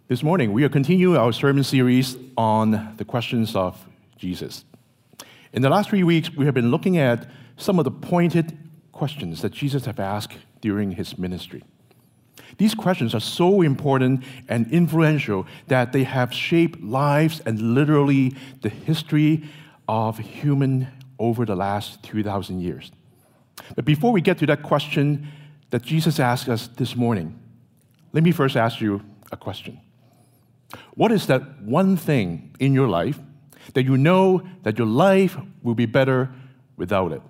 This morning, we are continuing our sermon series on the questions of Jesus. In the last 3 weeks, we have been looking at some of the pointed questions that Jesus have asked during his ministry. These questions are so important and influential that they have shaped lives and literally the history of human over the last 2,000 years. But before we get to that question that Jesus asked us this morning, let me first ask you a question. What is that one thing in your life that you know that your life will be better without it?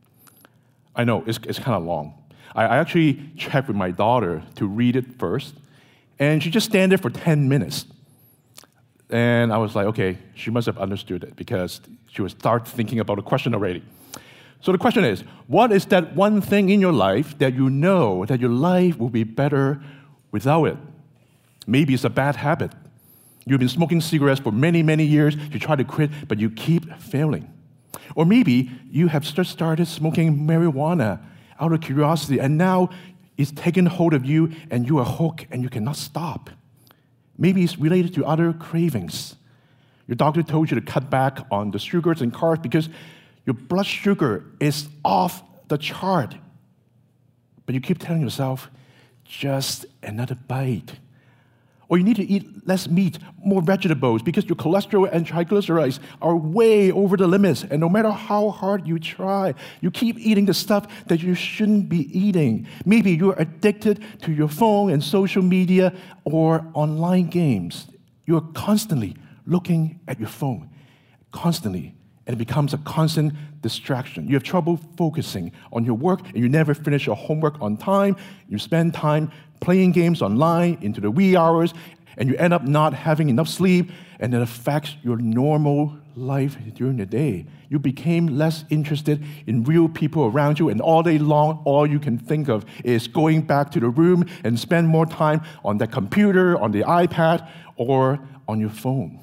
I know, it's kind of long. I actually checked with my daughter to read it first, and she just stand there for 10 minutes. And I was like, okay, she must have understood it because she would start thinking about the question already. So the question is, what is that one thing in your life that you know that your life will be better without it? Maybe it's a bad habit. You've been smoking cigarettes for many, many years. You try to quit, but you keep failing. Or maybe you have just started smoking marijuana out of curiosity, and now it's taken hold of you, and you are hooked, and you cannot stop. Maybe it's related to other cravings. Your doctor told you to cut back on the sugars and carbs because your blood sugar is off the chart. But you keep telling yourself, just another bite. Or you need to eat less meat, more vegetables, because your cholesterol and triglycerides are way over the limits. And no matter how hard you try, you keep eating the stuff that you shouldn't be eating. Maybe you're addicted to your phone and social media or online games. You're constantly looking at your phone, constantly, and it becomes a constant distraction. You have trouble focusing on your work, and you never finish your homework on time. You spend time playing games online into the wee hours, and you end up not having enough sleep, and it affects your normal life during the day. You became less interested in real people around you, and all day long, all you can think of is going back to the room and spend more time on the computer, on the iPad, or on your phone.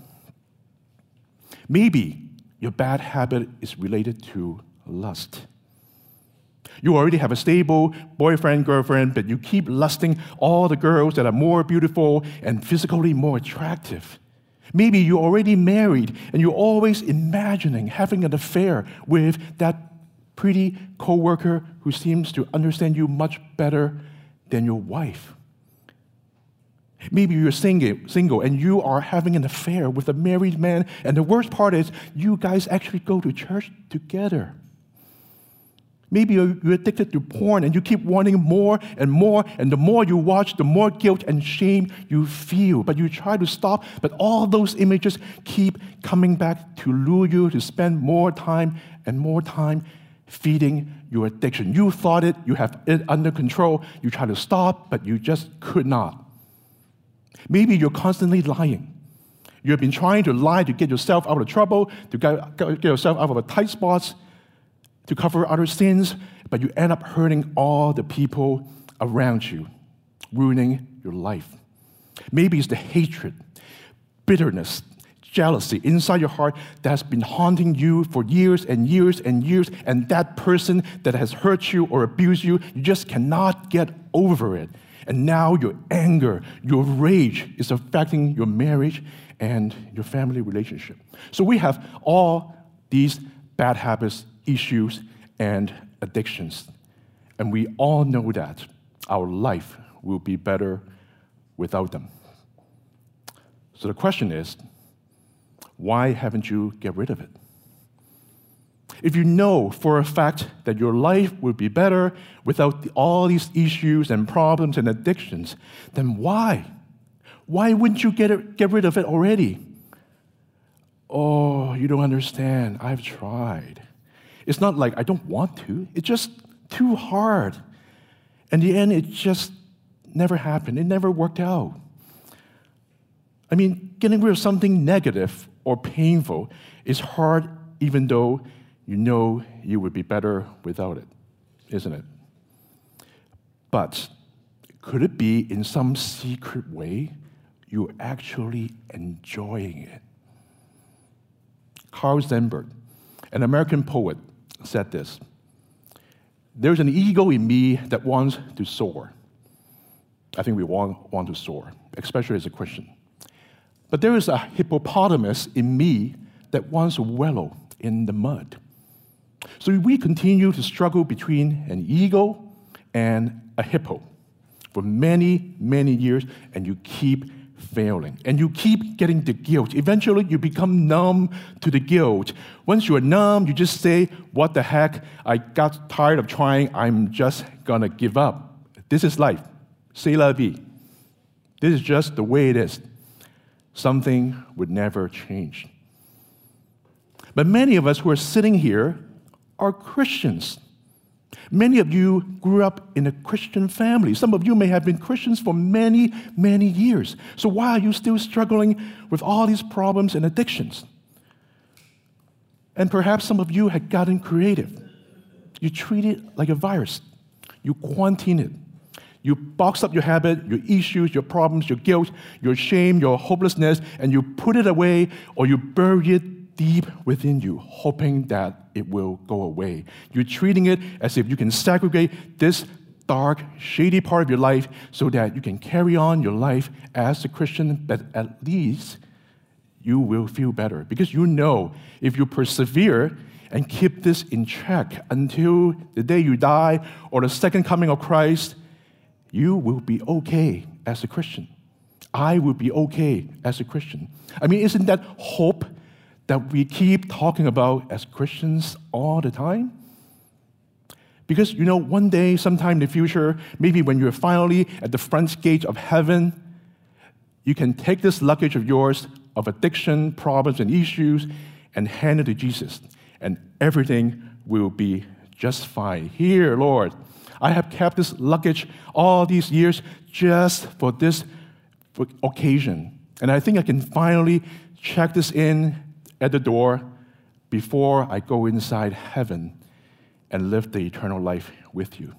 Maybe your bad habit is related to lust. You already have a stable boyfriend, girlfriend, but you keep lusting all the girls that are more beautiful and physically more attractive. Maybe you're already married and you're always imagining having an affair with that pretty coworker who seems to understand you much better than your wife. Maybe you're single and you are having an affair with a married man, and the worst part is you guys actually go to church together. Maybe you're addicted to porn and you keep wanting more and more, and the more you watch, the more guilt and shame you feel. But you try to stop, but all those images keep coming back to lure you to spend more time and more time feeding your addiction. You thought you have it under control. You try to stop, but you just could not. Maybe you're constantly lying. You have been trying to lie to get yourself out of trouble, to get yourself out of tight spots, to cover other sins, but you end up hurting all the people around you, ruining your life. Maybe it's the hatred, bitterness, jealousy inside your heart that's been haunting you for years and years and years, and that person that has hurt you or abused you, you just cannot get over it. And now your anger, your rage is affecting your marriage and your family relationship. So we have all these bad habits, issues, and addictions. And we all know that our life will be better without them. So the question is, why haven't you get rid of it? If you know for a fact that your life would be better without all these issues and problems and addictions, then why? Why wouldn't you get rid of it already? Oh, you don't understand. I've tried. It's not like I don't want to. It's just too hard. In the end, it just never happened. It never worked out. I mean, getting rid of something negative or painful is hard even though you know you would be better without it, isn't it? But could it be in some secret way you're actually enjoying it? Carl Sandburg, an American poet, said this: "There's an ego in me that wants to soar." I think we want to soar, especially as a Christian. But there is a hippopotamus in me that wants to wallow in the mud. So we continue to struggle between an ego and a hippo for many, many years, and you keep failing. And you keep getting the guilt. Eventually, you become numb to the guilt. Once you're numb, you just say, what the heck? I got tired of trying. I'm just going to give up. This is life. C'est la vie. This is just the way it is. Something would never change. But many of us who are sitting here are Christians. Many of you grew up in a Christian family. Some of you may have been Christians for many, many years. So why are you still struggling with all these problems and addictions? And perhaps some of you had gotten creative. You treat it like a virus. You quarantine it. You box up your habit, your issues, your problems, your guilt, your shame, your hopelessness, and you put it away or you bury it deep within you, hoping that it will go away. You're treating it as if you can segregate this dark, shady part of your life so that you can carry on your life as a Christian, but at least you will feel better. Because you know if you persevere and keep this in check until the day you die or the second coming of Christ, you will be okay as a Christian. I will be okay as a Christian. I mean, isn't that hope that we keep talking about as Christians all the time? Because, one day, sometime in the future, maybe when you're finally at the front gate of heaven, you can take this luggage of yours of addiction, problems, and issues and hand it to Jesus, and everything will be just fine. Here, Lord, I have kept this luggage all these years just for this occasion, and I think I can finally check this in at the door before I go inside heaven and live the eternal life with you.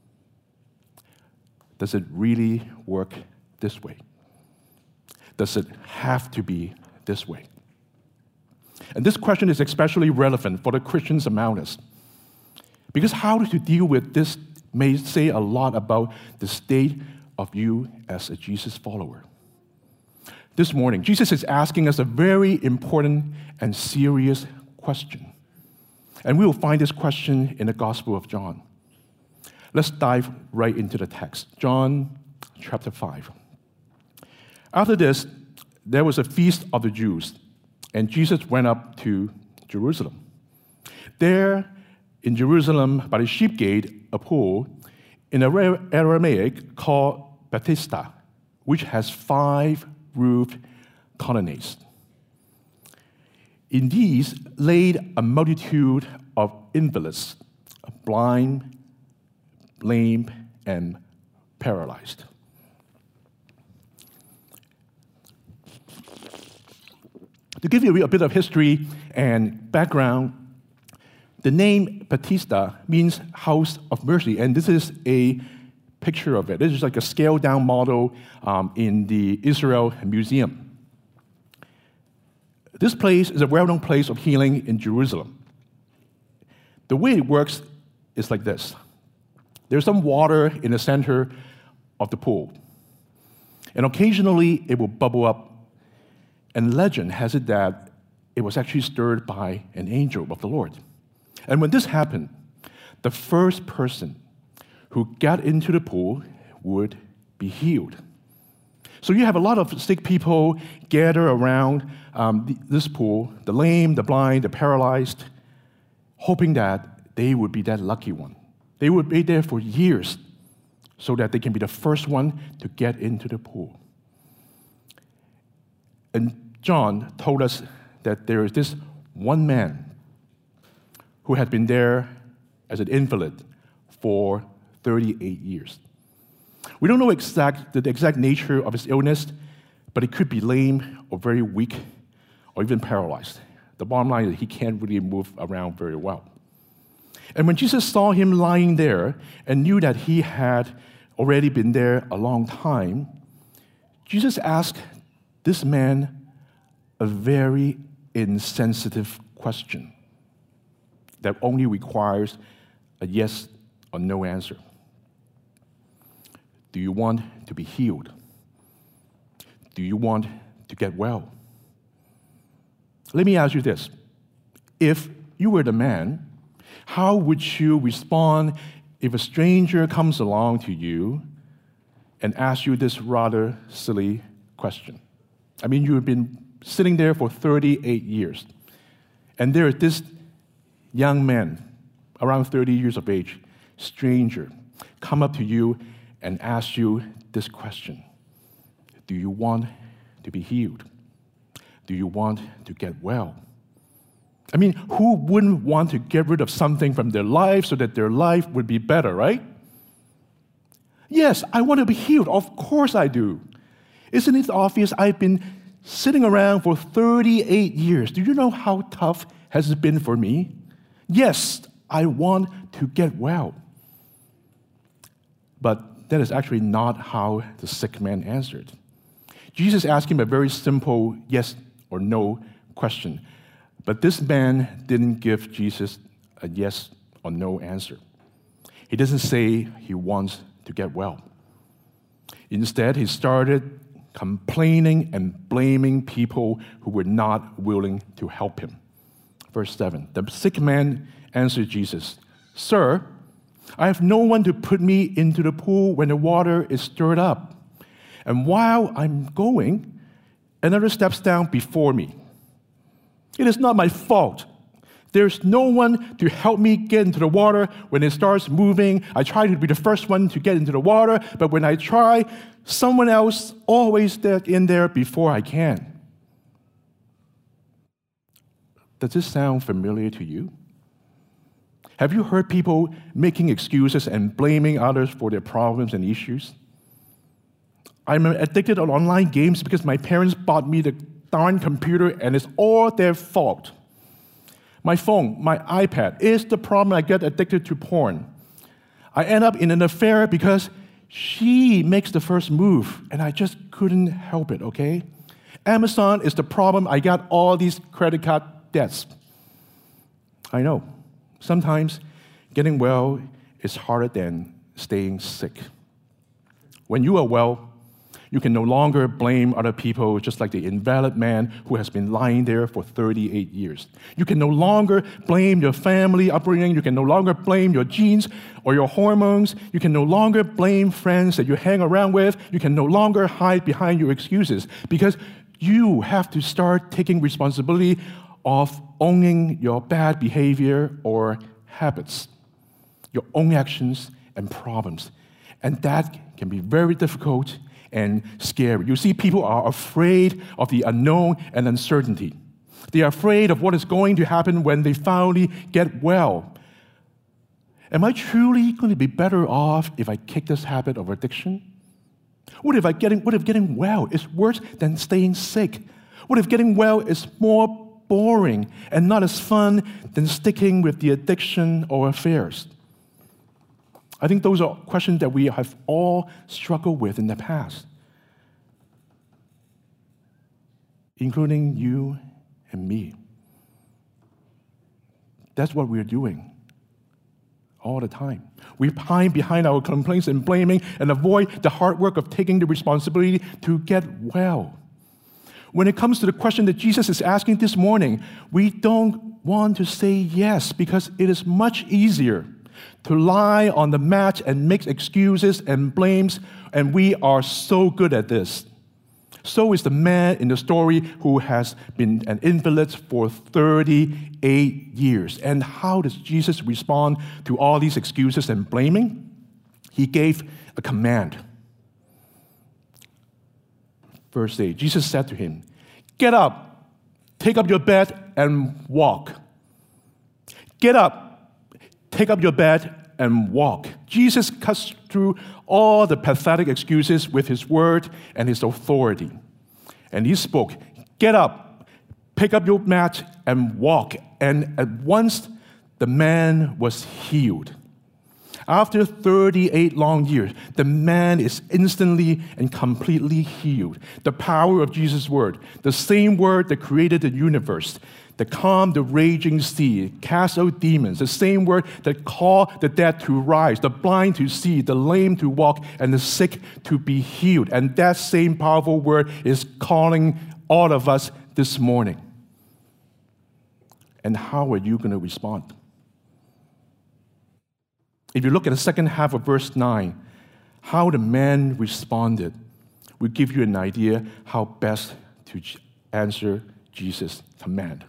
Does it really work this way? Does it have to be this way? And this question is especially relevant for the Christians among us, because how to deal with this may say a lot about the state of you as a Jesus follower. This morning, Jesus is asking us a very important and serious question. And we will find this question in the Gospel of John. Let's dive right into the text. John chapter 5. After this, there was a feast of the Jews, and Jesus went up to Jerusalem. There, in Jerusalem, by the sheep gate, a pool, in Aramaic called Bethesda, which has 5 roofed colonnades. In these laid a multitude of invalids, blind, lame, and paralyzed. To give you a bit of history and background, the name Bethesda means house of mercy, and this is a picture of it. This is like a scaled-down model in the Israel Museum. This place is a well-known place of healing in Jerusalem. The way it works is like this. There's some water in the center of the pool, and occasionally it will bubble up, and legend has it that it was actually stirred by an angel of the Lord. And when this happened, the first person who got into the pool would be healed. So you have a lot of sick people gather around this pool, the lame, the blind, the paralyzed, hoping that they would be that lucky one. They would be there for years so that they can be the first one to get into the pool. And John told us that there is this one man who had been there as an invalid for 38 years. We don't know the exact nature of his illness, but it could be lame or very weak or even paralyzed. The bottom line is he can't really move around very well. And when Jesus saw him lying there and knew that he had already been there a long time, Jesus asked this man a very insensitive question that only requires a yes or no answer. Do you want to be healed? Do you want to get well. Let me ask you this. If you were the man, how would you respond if a stranger comes along to you and asks you this rather silly question? I mean, you've been sitting there for 38 years, and there is this young man, around 30 years of age, stranger, come up to you and ask you this question. Do you want to be healed? Do you want to get well? I mean, who wouldn't want to get rid of something from their life so that their life would be better, right? Yes, I want to be healed. Of course I do. Isn't it obvious? I've been sitting around for 38 years. Do you know how tough has it been for me? Yes, I want to get well. But that is actually not how the sick man answered. Jesus asked him a very simple yes or no question. But this man didn't give Jesus a yes or no answer. He doesn't say he wants to get well. Instead, he started complaining and blaming people who were not willing to help him. Verse 7, the sick man answered Jesus, "Sir, I have no one to put me into the pool when the water is stirred up. And while I'm going, another steps down before me. It is not my fault. There's no one to help me get into the water when it starts moving. I try to be the first one to get into the water, but when I try, someone else always gets in there before I can." Does this sound familiar to you? Have you heard people making excuses and blaming others for their problems and issues? I'm addicted to online games because my parents bought me the darn computer and it's all their fault. My phone, my iPad is the problem. I get addicted to porn. I end up in an affair because she makes the first move and I just couldn't help it, okay? Amazon is the problem. I got all these credit card debts. I know. Sometimes getting well is harder than staying sick. When you are well, you can no longer blame other people, just like the invalid man who has been lying there for 38 years. You can no longer blame your family upbringing. You can no longer blame your genes or your hormones. You can no longer blame friends that you hang around with. You can no longer hide behind your excuses because you have to start taking responsibility of owning your bad behavior or habits, your own actions and problems. And that can be very difficult and scary. You see, people are afraid of the unknown and uncertainty. They are afraid of what is going to happen when they finally get well. Am I truly going to be better off if I kick this habit of addiction? What if getting well is worse than staying sick? What if getting well is more boring and not as fun than sticking with the addiction or affairs? I think those are questions that we have all struggled with in the past, including you and me. That's what we're doing all the time. We hide behind our complaints and blaming and avoid the hard work of taking the responsibility to get well. When it comes to the question that Jesus is asking this morning, we don't want to say yes because it is much easier to lie on the mat and make excuses and blames, and we are so good at this. So is the man in the story who has been an invalid for 38 years. And how does Jesus respond to all these excuses and blaming? He gave a command. Verse 8, Jesus said to him, "Get up, take up your bed and walk." Get up. Take up your bed and walk. Jesus cuts through all the pathetic excuses with his word and his authority. And he spoke, "Get up, pick up your mat and walk." And at once the man was healed. After 38 long years, the man is instantly and completely healed. The power of Jesus' word, the same word that created the universe, that calmed the raging sea, cast out demons, the same word that called the dead to rise, the blind to see, the lame to walk, and the sick to be healed. And that same powerful word is calling all of us this morning. And how are you going to respond? If you look at the second half of verse 9, how the man responded will give you an idea how best to answer Jesus' command.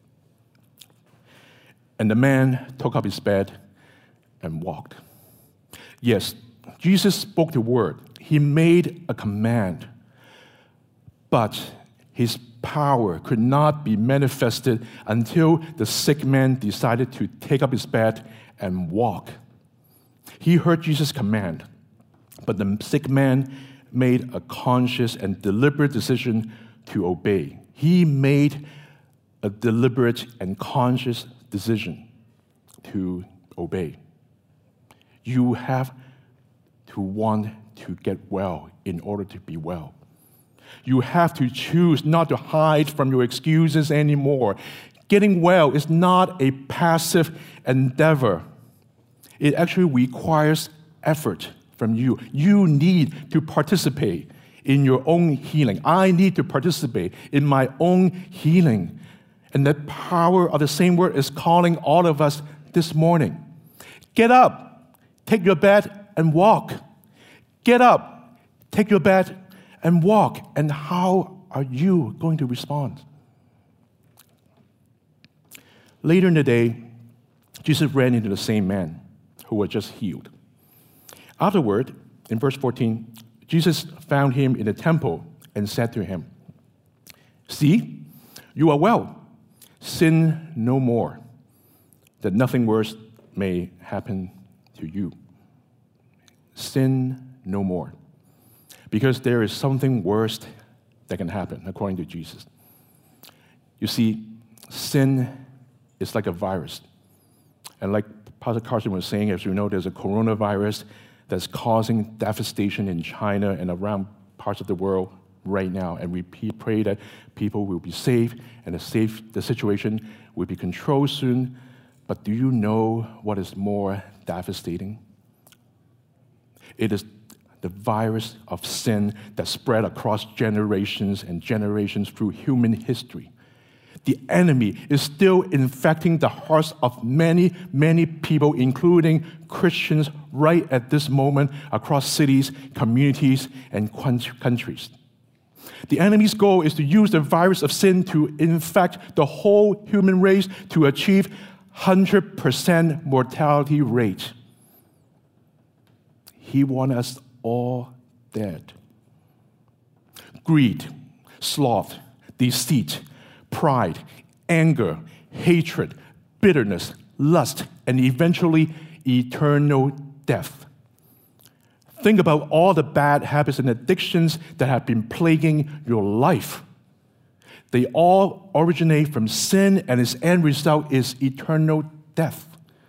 And the man took up his bed and walked. Yes, Jesus spoke the word. He made a command. But his power could not be manifested until the sick man decided to take up his bed and walk. He heard Jesus' command, but the sick man made a conscious and deliberate decision to obey. He made a deliberate and conscious decision to obey. You have to want to get well in order to be well. You have to choose not to hide from your excuses anymore. Getting well is not a passive endeavor. It actually requires effort from you. You need to participate in your own healing. I need to participate in my own healing. And the power of the same word is calling all of us this morning. Get up, take your bed, and walk. Get up, take your bed, and walk. And how are you going to respond? Later in the day, Jesus ran into the same man who was just healed. Afterward, in verse 14, Jesus found him in the temple and said to him, "See, you are well. Sin no more, that nothing worse may happen to you." Sin no more. Because there is something worse that can happen, according to Jesus. You see, sin is like a virus. And like Pastor Carson was saying, as you know, there's a coronavirus that's causing devastation in China and around parts of the world right now. And we pray that people will be safe and the situation will be controlled soon. But do you know what is more devastating? It is the virus of sin that spread across generations and generations through human history. The enemy is still infecting the hearts of many, many people, including Christians, right at this moment across cities, communities, and countries. The enemy's goal is to use the virus of sin to infect the whole human race to achieve 100% mortality rate. He wants us all dead. Greed, sloth, deceit, pride, anger, hatred, bitterness, lust, and eventually eternal death. Think about all the bad habits and addictions that have been plaguing your life. They all originate from sin, and its end result is eternal death.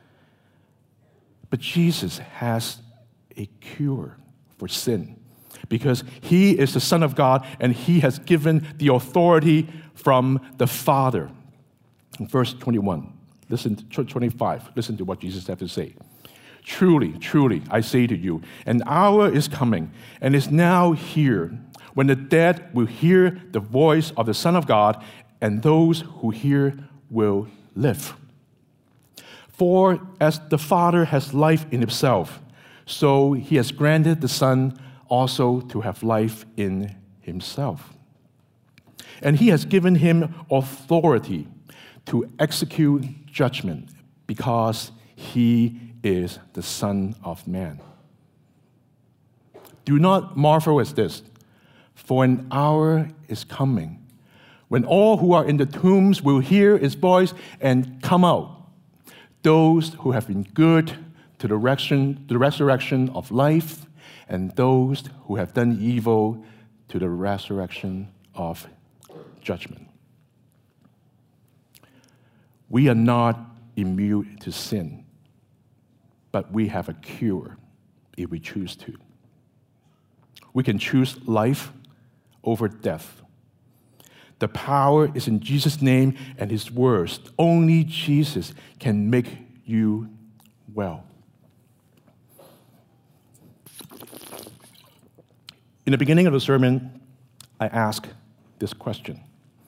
But Jesus has a cure for sin because he is the Son of God and he has given the authority from the Father. In verse 21, 25, listen to what Jesus had to say. "Truly, truly, I say to you, an hour is coming and is now here when the dead will hear the voice of the Son of God, and those who hear will live. For as the Father has life in himself, so he has granted the Son also to have life in himself. And he has given him authority to execute judgment because he is the Son of Man. Do not marvel at this, for an hour is coming when all who are in the tombs will hear his voice and come out, those who have been good to the resurrection of life, and those who have done evil to the resurrection of judgment. We are not immune to sin, but we have a cure if we choose to. We can choose life over death. The power is in Jesus' name and his words. Only Jesus can make you well. In the beginning of the sermon, I asked, this question.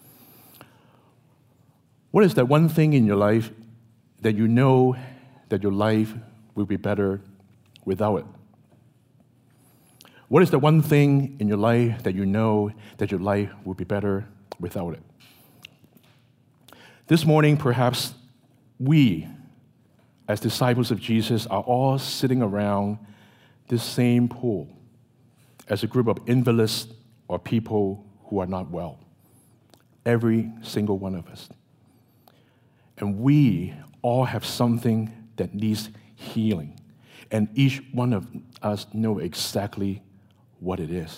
What is that one thing in your life that you know that your life will be better without it? What is the one thing in your life that you know that your life will be better without it? This morning, perhaps we, as disciples of Jesus, are all sitting around this same pool as a group of invalids or people who are not well. Every single one of us. And we all have something that needs healing. And each one of us know exactly what it is.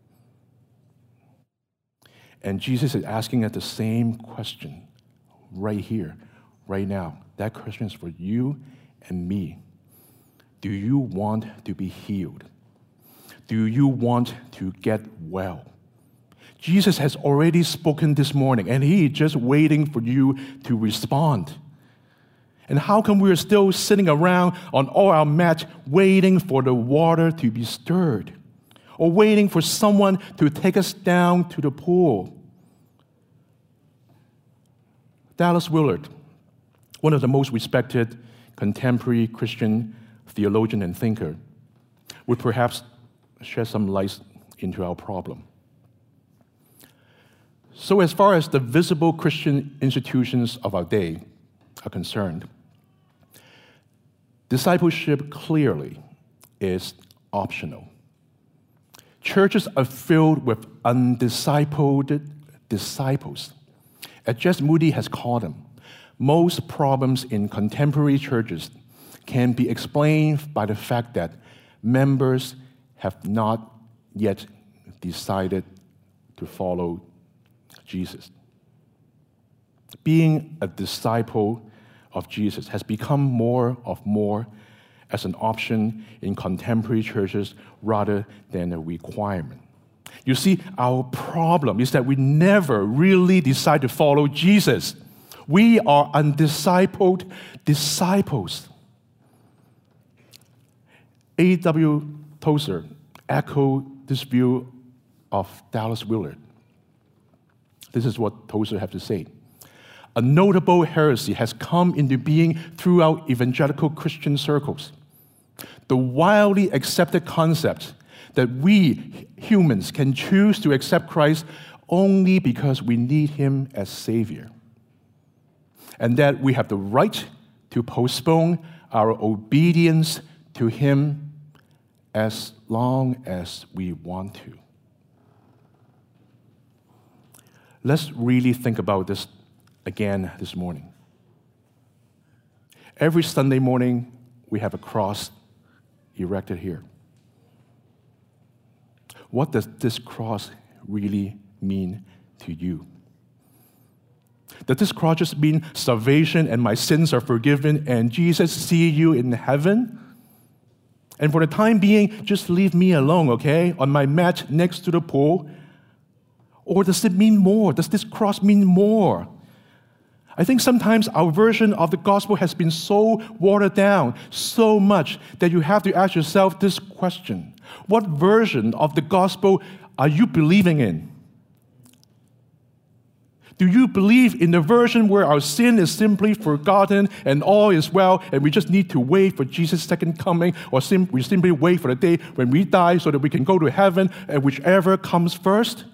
And Jesus is asking us the same question right here, right now. That question is for you and me. Do you want to be healed? Do you want to get well? Jesus has already spoken this morning, and he is just waiting for you to respond. And how come we're still sitting around on all our mats waiting for the water to be stirred? Or waiting for someone to take us down to the pool? Dallas Willard, one of the most respected contemporary Christian theologian and thinker, would perhaps shed some light into our problem. So as far as the visible Christian institutions of our day are concerned, discipleship clearly is optional. Churches are filled with undiscipled disciples. As Jess Moody has called them, most problems in contemporary churches can be explained by the fact that members have not yet decided to follow Jesus. Being a disciple of Jesus has become more as an option in contemporary churches rather than a requirement. You see, our problem is that we never really decide to follow Jesus. We are undiscipled disciples. A.W. Tozer echoed this view of Dallas Willard. This is what Tozer had to say. A notable heresy has come into being throughout evangelical Christian circles. The widely accepted concept that we humans can choose to accept Christ only because we need him as Savior, and that we have the right to postpone our obedience to him as long as we want to. Let's really think about this again this morning. Every Sunday morning, we have a cross erected here. What does this cross really mean to you? Does this cross just mean salvation and my sins are forgiven and Jesus see you in heaven? And for the time being, just leave me alone, okay, on my mat next to the pool? Or does it mean more? Does this cross mean more? I think sometimes our version of the gospel has been so watered down so much that you have to ask yourself this question. What version of the gospel are you believing in? Do you believe in the version where our sin is simply forgotten and all is well and we just need to wait for Jesus' second coming, or we simply wait for the day when we die so that we can go to heaven and whichever comes first?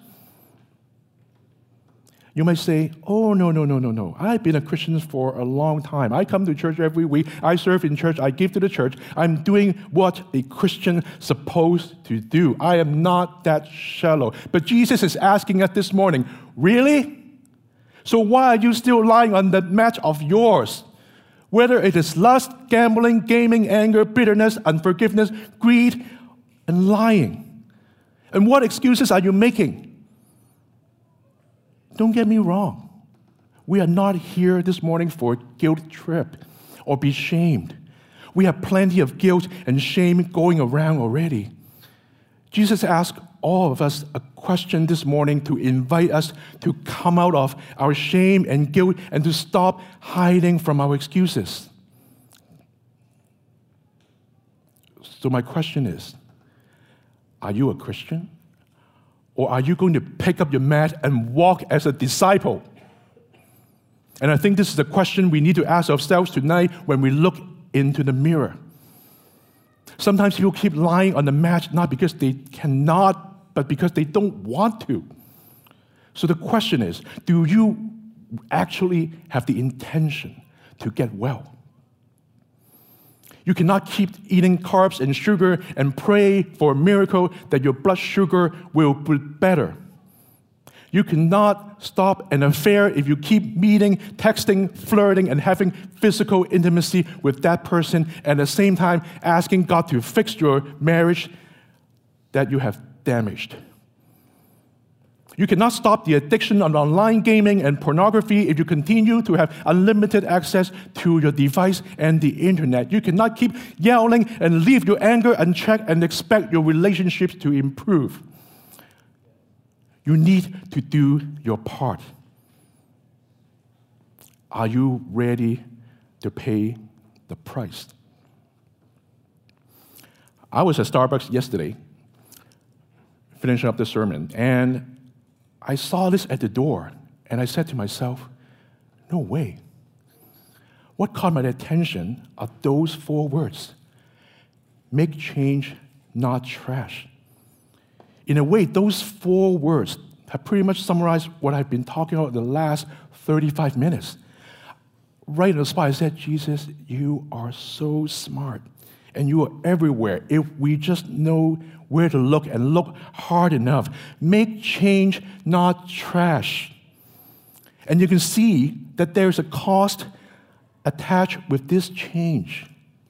You might say, oh, no. I've been a Christian for a long time. I come to church every week. I serve in church. I give to the church. I'm doing what a Christian is supposed to do. I am not that shallow. But Jesus is asking us this morning, really? So why are you still lying on the mat of yours? Whether it is lust, gambling, gaming, anger, bitterness, unforgiveness, greed, and lying. And what excuses are you making? Don't get me wrong. We are not here this morning for a guilt trip or be shamed. We have plenty of guilt and shame going around already. Jesus asked all of us a question this morning to invite us to come out of our shame and guilt and to stop hiding from our excuses. So my question is, are you a Christian? Or are you going to pick up your mat and walk as a disciple? And I think this is the question we need to ask ourselves tonight when we look into the mirror. Sometimes people keep lying on the mat, not because they cannot, but because they don't want to. So the question is, do you actually have the intention to get well? You cannot keep eating carbs and sugar and pray for a miracle that your blood sugar will be better. You cannot stop an affair if you keep meeting, texting, flirting, and having physical intimacy with that person, and at the same time asking God to fix your marriage that you have damaged. You cannot stop the addiction of online gaming and pornography if you continue to have unlimited access to your device and the internet. You cannot keep yelling and leave your anger unchecked and expect your relationships to improve. You need to do your part. Are you ready to pay the price? I was at Starbucks yesterday, finishing up the sermon, and I saw this at the door, and I said to myself, no way. What caught my attention are those 4 words: make change, not trash. In a way, those 4 words have pretty much summarized what I've been talking about the last 35 minutes. Right on the spot, I said, Jesus, you are so smart, and you are everywhere if we just know where to look and look hard enough. Make change, not trash. And you can see that there's a cost attached with this change.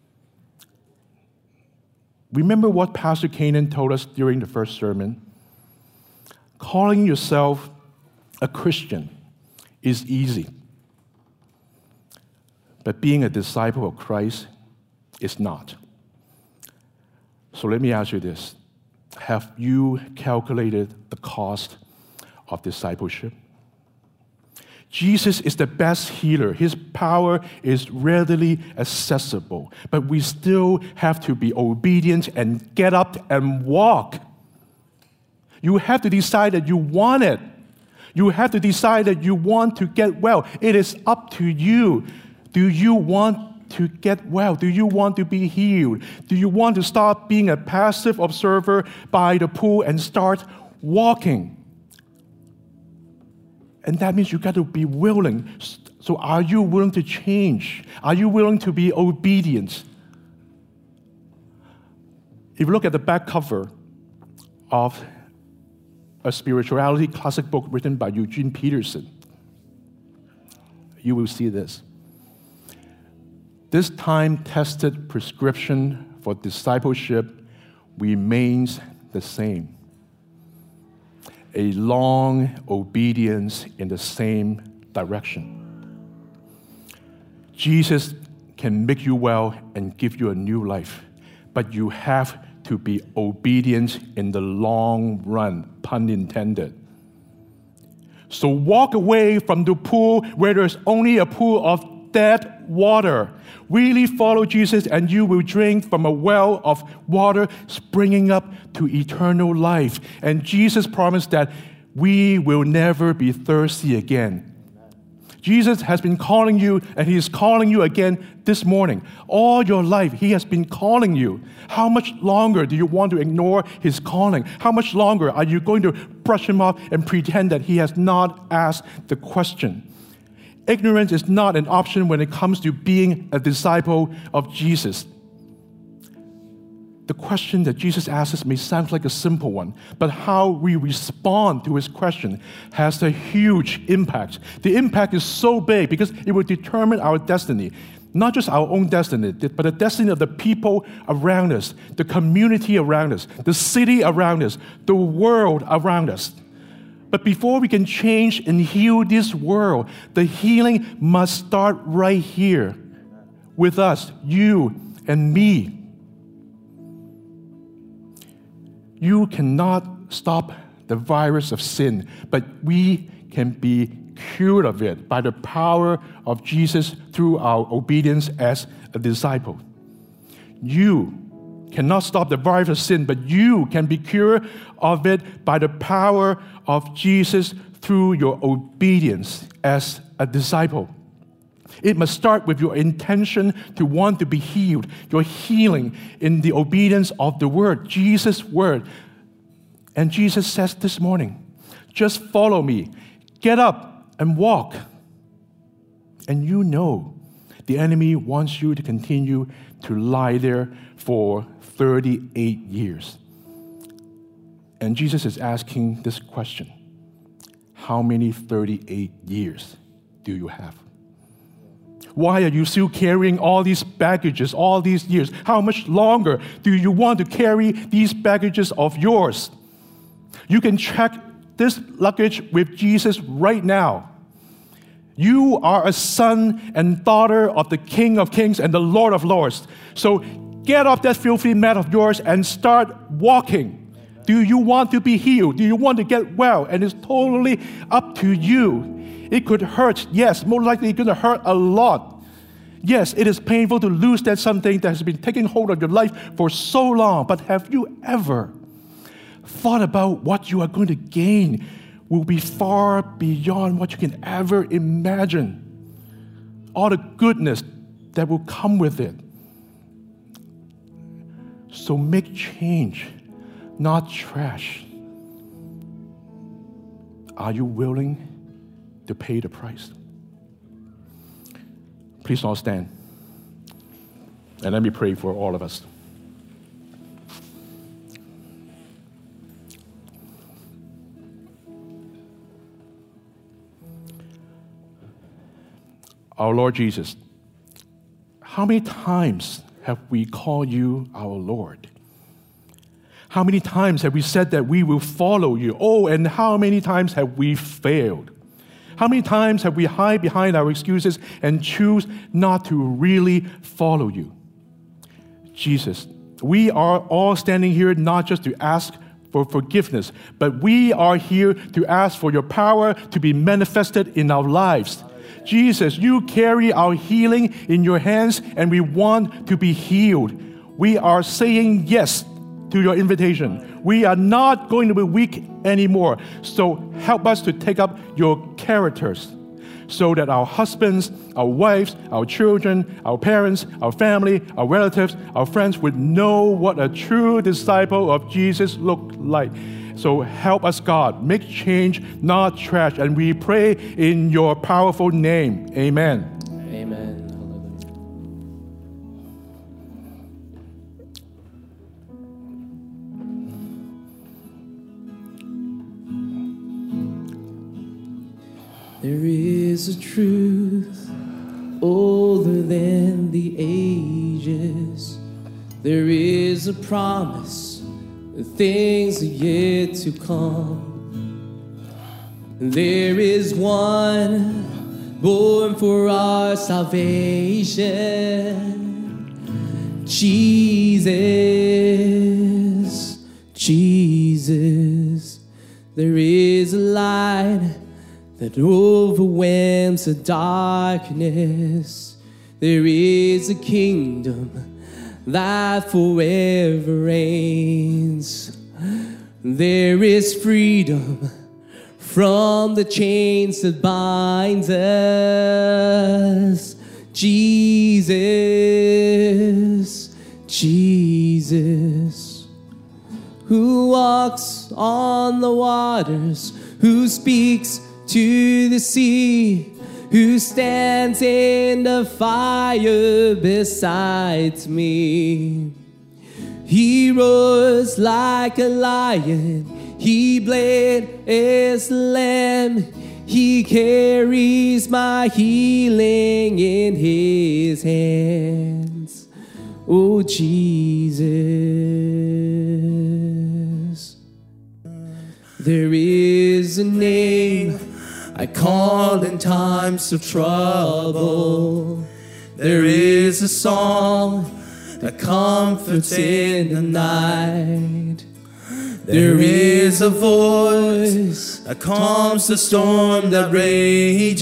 Remember what Pastor Kanan told us during the first sermon? Calling yourself a Christian is easy. But being a disciple of Christ is not. So let me ask you this. Have you calculated the cost of discipleship? Jesus is the best healer. His power is readily accessible. But we still have to be obedient and get up and walk. You have to decide that you want it. You have to decide that you want to get well. It is up to you. Do you want to get well? Do you want to be healed? Do you want to stop being a passive observer by the pool and start walking? And that means you got to be willing. So are you willing to change? Are you willing to be obedient? If you look at the back cover of a spirituality classic book written by Eugene Peterson, you will see this. This time-tested prescription for discipleship remains the same. A long obedience in the same direction. Jesus can make you well and give you a new life, but you have to be obedient in the long run, pun intended. So walk away from the pool where there's only a pool of dead water. Really follow Jesus and you will drink from a well of water springing up to eternal life. And Jesus promised that we will never be thirsty again. Jesus has been calling you, and He is calling you again this morning. All your life, He has been calling you. How much longer do you want to ignore His calling? How much longer are you going to brush Him off and pretend that He has not asked the question? Ignorance is not an option when it comes to being a disciple of Jesus. The question that Jesus asks may sound like a simple one, but how we respond to His question has a huge impact. The impact is so big because it will determine our destiny. Not just our own destiny, but the destiny of the people around us, the community around us, the city around us, the world around us. But before we can change and heal this world, the healing must start right here with us, you and me. You cannot stop the virus of sin, but we can be cured of it by the power of Jesus through our obedience as a disciple. You cannot stop the virus of sin, but you can be cured of it by the power of Jesus through your obedience as a disciple. It must start with your intention to want to be healed, your healing in the obedience of the Word, Jesus' Word. And Jesus says this morning, just follow me, get up and walk. And you know the enemy wants you to continue to lie there for 38 years. And Jesus is asking this question, how many 38 years do you have? Why are you still carrying all these baggages all these years? How much longer do you want to carry these baggages of yours? You can check this luggage with Jesus right now. You are a son and daughter of the King of Kings and the Lord of Lords. So get off that filthy mat of yours and start walking. Do you want to be healed? Do you want to get well? And it's totally up to you. It could hurt, yes, most likely it's going to hurt a lot. Yes, it is painful to lose that something that has been taking hold of your life for so long. But have you ever thought about what you are going to gain will be far beyond what you can ever imagine? All the goodness that will come with it. So make change, not trash. Are you willing to pay the price? Please all stand. And let me pray for all of us. Our Lord Jesus, how many times have we called you our Lord? How many times have we said that we will follow you? Oh, and how many times have we failed? How many times have we hide behind our excuses and choose not to really follow you? Jesus, we are all standing here not just to ask for forgiveness, but we are here to ask for your power to be manifested in our lives. Jesus, you carry our healing in your hands, and we want to be healed. We are saying yes to your invitation. We are not going to be weak anymore. So help us to take up your characters so that our husbands, our wives, our children, our parents, our family, our relatives, our friends would know what a true disciple of Jesus looked like. So help us, God. Make change, not trash. And we pray in your powerful name. Amen. Amen. There is a truth older than the ages. There is a promise that things are yet to come. There is one born for our salvation. Jesus, Jesus. There is a light that overwhelms the darkness. There is a kingdom that forever reigns. There is freedom from the chains that bind us. Jesus, Jesus, who walks on the waters, who speaks to the sea, who stands in the fire beside me. He roars like a lion, he bled as a lamb, he carries my healing in his hands. Oh, Jesus. There is a name I call in times of trouble. There is a song that comforts in the night. There is a voice that calms the storm that rages.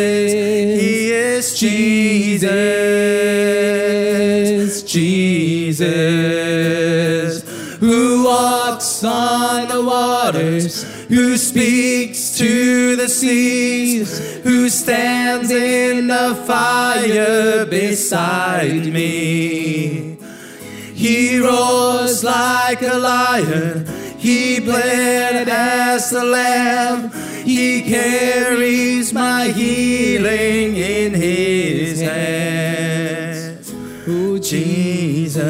He is Jesus, Jesus. Jesus, who walks on the waters, who speaks to the seas, who stands in the fire beside me. He roars like a lion, he bled as the lamb, he carries my healing in his hands. Oh, Jesus,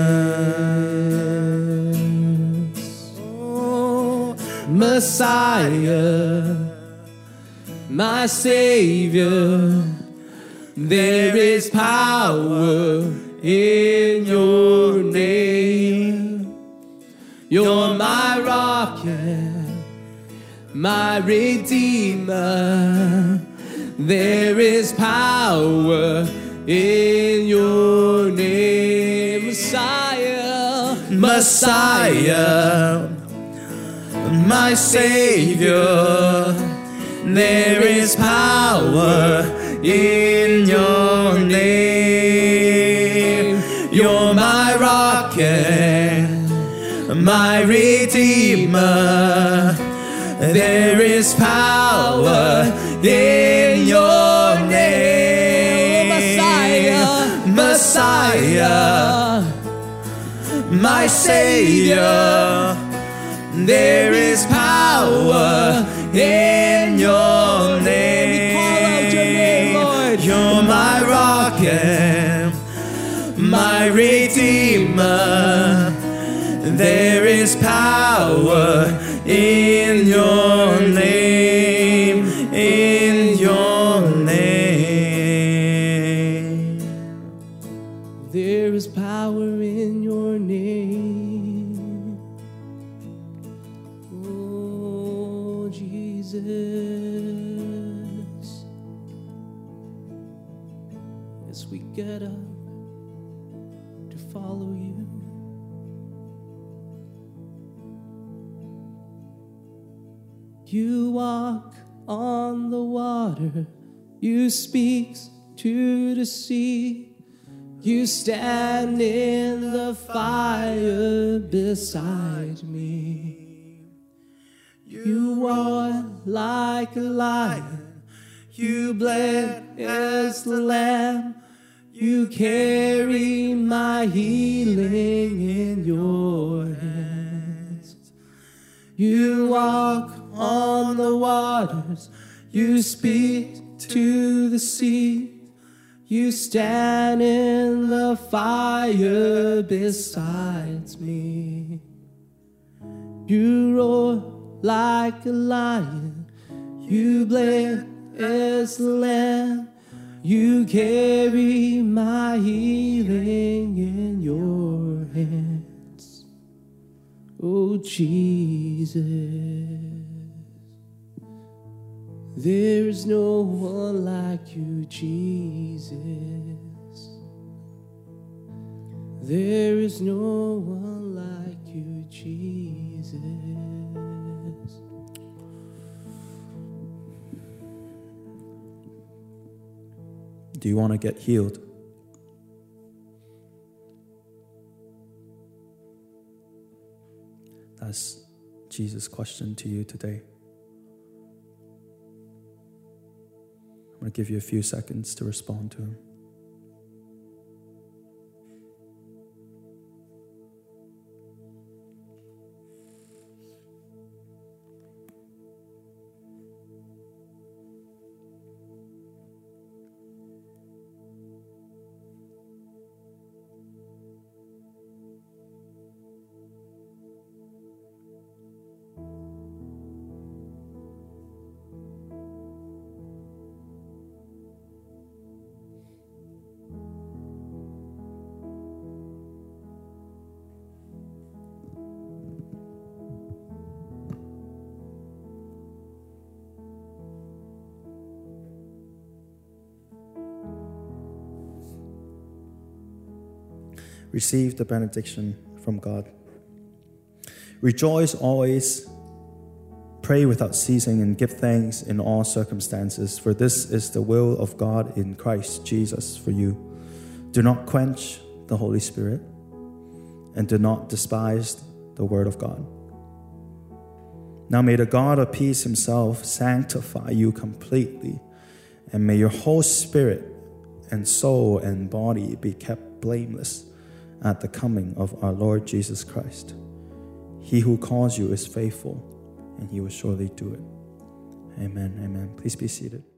oh, Messiah, my Savior, there is power in your name. You're my rock and my Redeemer. There is power in your name. Messiah, Messiah, my Savior. There is power in your name. You're my rock and my Redeemer. There is power in your name. Messiah, Messiah, my Savior. There is power in your name. Call out your name, Lord. You're my rock and my Redeemer. There is power in your name, in your name. There is power in your name. Oh, Jesus. As we get up to follow you, you walk on the water, you speak to the sea, you stand in the fire beside me. You roar like a lion, you bled as the lamb, you carry my healing in your hands. You walk on the waters, you speak to the sea, you stand in the fire beside me. You roar like a lion, you bled as the lamb, you carry my healing in your hands. Oh, Jesus. There is no one like you, Jesus. There is no one like you, Jesus. Do you want to get healed? That's Jesus' question to you today. I'm going to give you a few seconds to respond to him. Receive the benediction from God. Rejoice always, pray without ceasing, and give thanks in all circumstances, for this is the will of God in Christ Jesus for you. Do not quench the Holy Spirit. and do not despise the word of God. Now may the God of peace himself sanctify you completely, and may your whole spirit and soul and body be kept blameless at the coming of our Lord Jesus Christ. He who calls you is faithful, and he will surely do it. Amen. Amen. Please be seated.